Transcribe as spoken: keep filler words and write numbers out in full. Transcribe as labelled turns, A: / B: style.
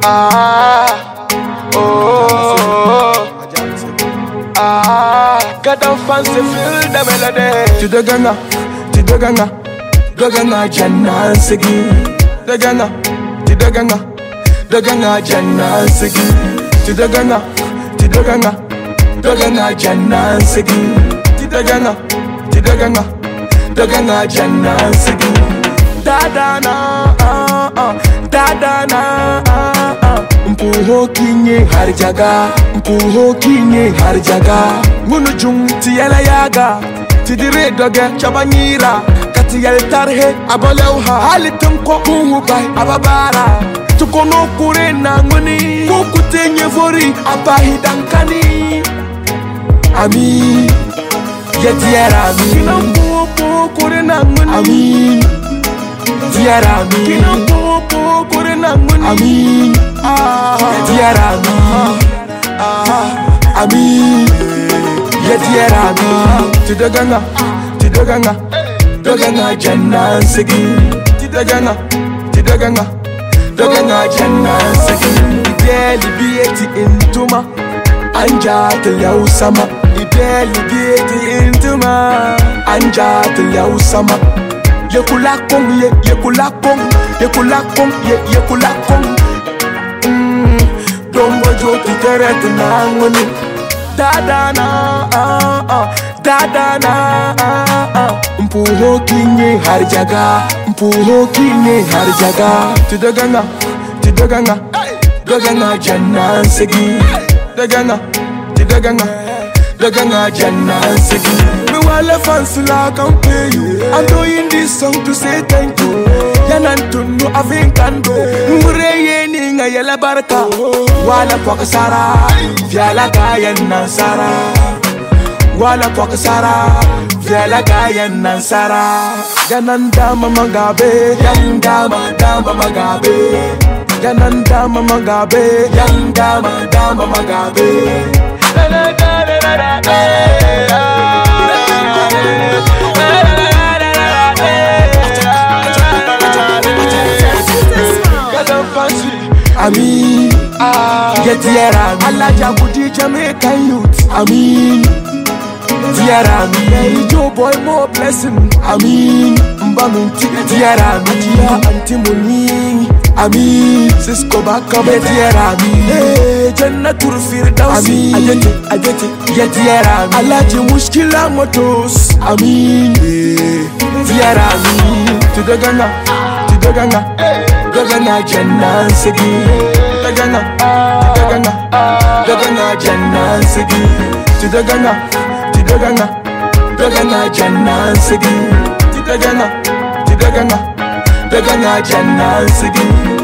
A: Ah, oh, ah, got them fancy feel the melody. To the ganga, to the ganga, the ganga jana sigi. The ganga, to the ganga, the ganga jana sigi. To the ganga, to the ganga, the ganga jana sigi. To the ganga, to the ganga, the ganga jana sigi. Da da na, ah ah, da da na, ah ah. Mpuho kinye harjaga, mpuho kinye harjaga. Munu jung tiyela yaga, tidire doge chabanyira. Katiyel tarhe abalewha, halitum ko kungu bay ababara. Tukono kure na nguni, kukutenye fori abahi dankani. Ami, yetiera ami. Kinampo kure na nguni. Ami. Tiara mi, kina popo kore na nguni. Ami, ah, tiara mi, ah, ami, yeah tiara mi. To the ganga, to the ganga, the ganga jana sigi. To the ganga, to the ganga, the ganga jana sigi. Ideli bieti intuma, anja telia usama. Ideli bieti intuma, anja telia usama. Yekula kong, ye yekula kong, yekula kong, ye yekula kong. Dombo jo kitere tunangoni. Da da na, ah ah, da da na, ah ah. Mpuho kinye harjaga, mpuho kinye harjaga. To the ganga, to the ganga, the ganga jana sigi. The ganga, to the ganga, the ganga jana sigi. Me wale fancy like I'm pay you. I'm doing this song to say thank you. Yanantu no avinkando. Mureye ninga yela baraka. Wala kwa kasara, vyala kaya nansara. Wala kwa kasara, vyala kaya nansara. Yanandama magabe, yandama dama magabe. Yanandama magabe, yandama dama magabe. La la la la la la. Ami, get yera. Alaja budi Jamaican youth. Ami, yera. Hey, Joe boy more blessing. Ami, mbaminti yera. Atia antimoni. Ami, Cisco baka bet yera. Hey, Jenna turfir dausi. Ami, ajete ajete get yera. Alaji mushkila motos. Ami, yera. To the ganga, to the ganga. The ganga jana sigi. The ganga, the ganga, the ganga jana sigi. To the ganga, to the ganga, the ganga jana sigi. To the ganga, to the ganga, the ganga jana sigi.